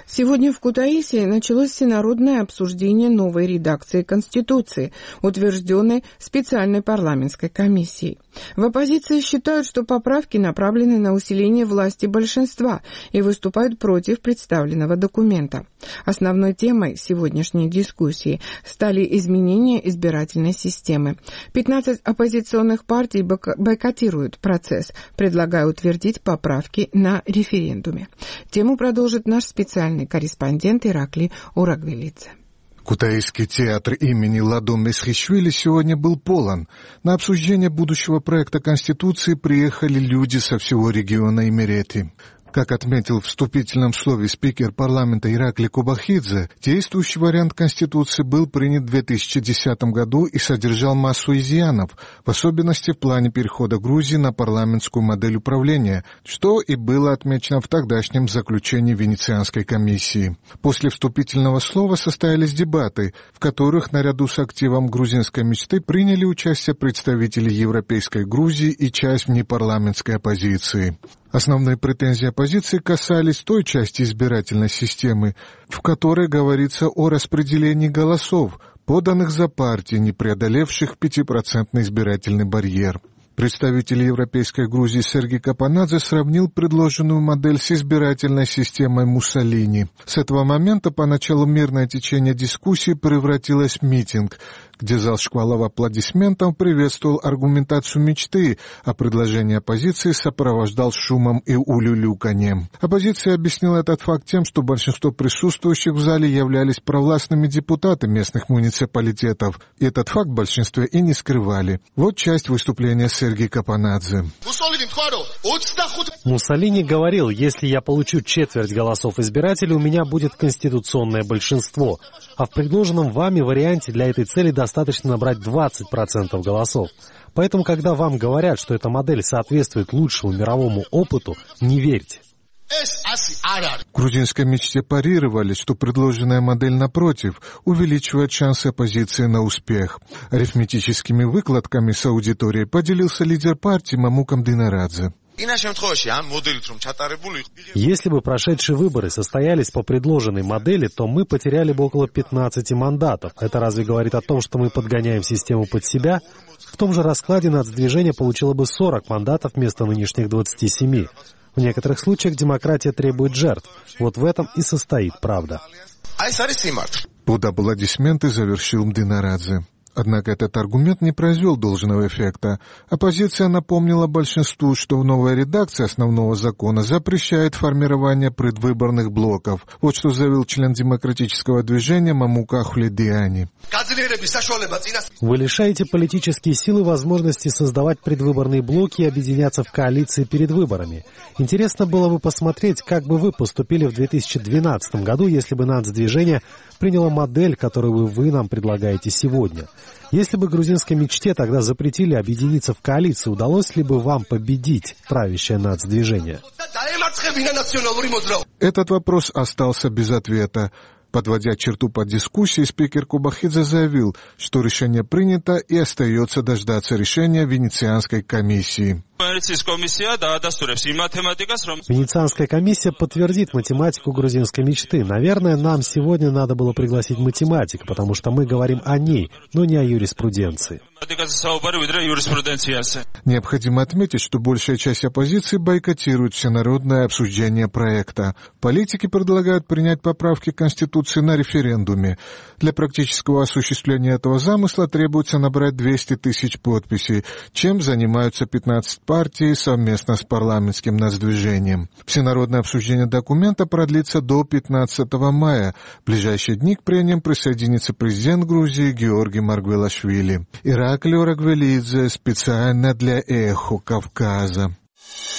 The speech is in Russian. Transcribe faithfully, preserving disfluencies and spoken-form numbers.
Сегодня в Кутаиси началось всенародное обсуждение новой редакции Конституции, утвержденной специальной парламентской комиссией. В оппозиции считают, что поправки направлены на усиление власти большинства и выступают против представленного документа. Основной темой сегодняшней дискуссии стали изменения избирательной системы. пятнадцать оппозиционных партий бойкотируют процесс, предлагая утвердить поправки на референдуме. Тему продолжит наш специальный корреспондент Иракли Урагвелидзе. Кутаисский театр имени Ладо Месхишвили сегодня был полон. На обсуждение будущего проекта Конституции приехали люди со всего региона Имерети. Как отметил в вступительном слове спикер парламента Иракли Кубахидзе, действующий вариант Конституции был принят в две тысячи десятом году и содержал массу изъянов, в особенности в плане перехода Грузии на парламентскую модель управления, что и было отмечено в тогдашнем заключении Венецианской комиссии. После вступительного слова состоялись дебаты, в которых наряду с активом грузинской мечты приняли участие представители Европейской Грузии и часть внепарламентской оппозиции. Основные претензии оппозиции касались той части избирательной системы, в которой говорится о распределении голосов, поданных за партии, не преодолевших пятипроцентный избирательный барьер. Представитель Европейской Грузии Сергей Капанадзе сравнил предложенную модель с избирательной системой Муссолини. С этого момента поначалу мирное течение дискуссии превратилось в митинг, где зал шквалов аплодисментов приветствовал аргументацию мечты, а предложение оппозиции сопровождал шумом и улюлюканьем. Оппозиция объяснила этот факт тем, что большинство присутствующих в зале являлись провластными депутатами местных муниципалитетов, и этот факт в большинстве и не скрывали. Вот часть выступления Сергея Капанадзе. Муссолини говорил, если я получу четверть голосов избирателей, у меня будет конституционное большинство, а в предложенном вами варианте для этой цели достаточно набрать двадцать процентов голосов. Поэтому, когда вам говорят, что эта модель соответствует лучшему мировому опыту, не верьте. В грузинской мечте парировали, что предложенная модель, напротив, увеличивает шансы оппозиции на успех. Арифметическими выкладками с аудиторией поделился лидер партии Мамукам Динарадзе. Если бы прошедшие выборы состоялись по предложенной модели, то мы потеряли бы около пятнадцати мандатов. Это разве говорит о том, что мы подгоняем систему под себя? В том же раскладе нацдвижение получило бы сорок мандатов вместо нынешних двадцати семи. В некоторых случаях демократия требует жертв. Вот в этом и состоит правда. Под аплодисменты завершил Мдинарадзе. Однако этот аргумент не произвел должного эффекта. Оппозиция напомнила большинству, что новая редакция основного закона запрещает формирование предвыборных блоков. Вот что заявил член демократического движения Мамука Ахледиани. Вы лишаете политические силы возможности создавать предвыборные блоки и объединяться в коалиции перед выборами. Интересно было бы посмотреть, как бы вы поступили в две тысячи двенадцатом году, если бы нацдвижение приняло модель, которую вы нам предлагаете сегодня. Если бы грузинской мечте тогда запретили объединиться в коалицию, удалось ли бы вам победить правящее нацдвижение? Этот вопрос остался без ответа. Подводя черту под дискуссией, спикер Кубахидзе заявил, что решение принято и остается дождаться решения Венецианской комиссии. Венецианская комиссия подтвердит математику грузинской мечты. Наверное, нам сегодня надо было пригласить математика, потому что мы говорим о ней, но не о юриспруденции. Необходимо отметить, что большая часть оппозиции бойкотирует всенародное обсуждение проекта. Политики предлагают принять поправки к Конституции на референдуме. Для практического осуществления этого замысла требуется набрать двести тысяч подписей, чем занимаются пятнадцать партий совместно с парламентским нацдвижением. Всенародное обсуждение документа продлится до пятнадцатого мая. В ближайшие дни к прениям присоединится президент Грузии Георгий Маргвелашвили. Иракли Урагвелидзе специально для «Эхо Кавказа».